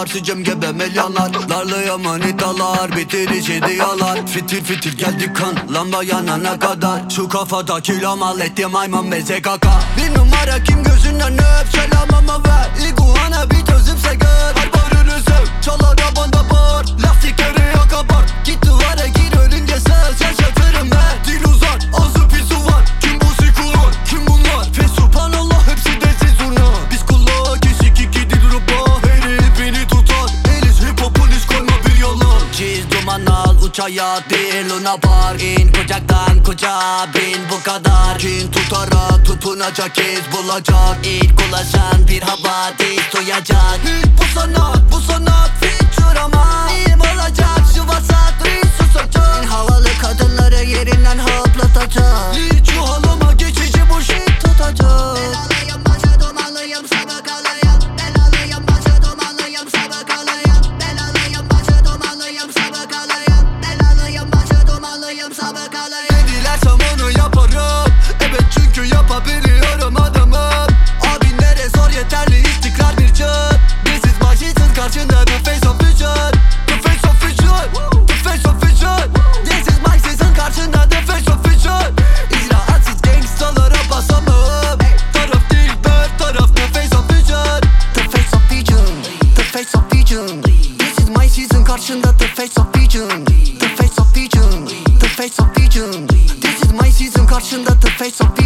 Harcıcım gebe milyonlar. Darlıyor manitalar, bitirici diyorlar. Fitil fitil geldi kan, lamba yanana kadar. Şu kafada kilo mal etti maymun beze kaka. Bir numara kim gözünden öp, selamımı ver. İguana bir gözümse gör. Harbarını sev, çalar abanda bağır. Lastikleri yakapar, git duvara gir ölünce söz. Yaşatırım ben, dil uzar, ağzı pis var. Kim bu sikular, kim bunlar? Fesubhanallah hepsi de zurna. Biz kulağa kesik iki dil ruba. Herif beni tutar, Elis hip hop'un koyma bir yalan. Çiz duman al, uçaya değil Luna Park. İn kucaktan kucağa bin, bu kadar. Kin tutarak tutunacak iz bulacak. İlk ulaşan bir havadis duyacak. Bu sanat, bu sanat feature ama İlim olacak şu vasat susacak. Havalı kadınları yerinden hoplatacak. Hiç yuhalıma geçici bu shit tutacak. Belalıyım başa dumanlıyım sabıkalıyım. Belalıyım başa dumanlıyım sabıkalıyım. Belalıyım başa dumanlıyım sabıkalıyım. Belalıyım başa dumanlıyım sabıkalıyım. Ne dilersem onu yaparım. Evet çünkü yapabiliyorum adamım. Abinlere sor yeterli istikrar bir çöp. This is my shit'in karşında the face of vision. The face of vision. The face of vision. This is my season karşında the face of vision. İcraatsiz gangstalara basamam. Taraf değil ben taraf the face of vision. The face of vision. The face of vision. This is my season karşında the face of vision. The face of vision. The face of vision. This is my season karşında the face of vision.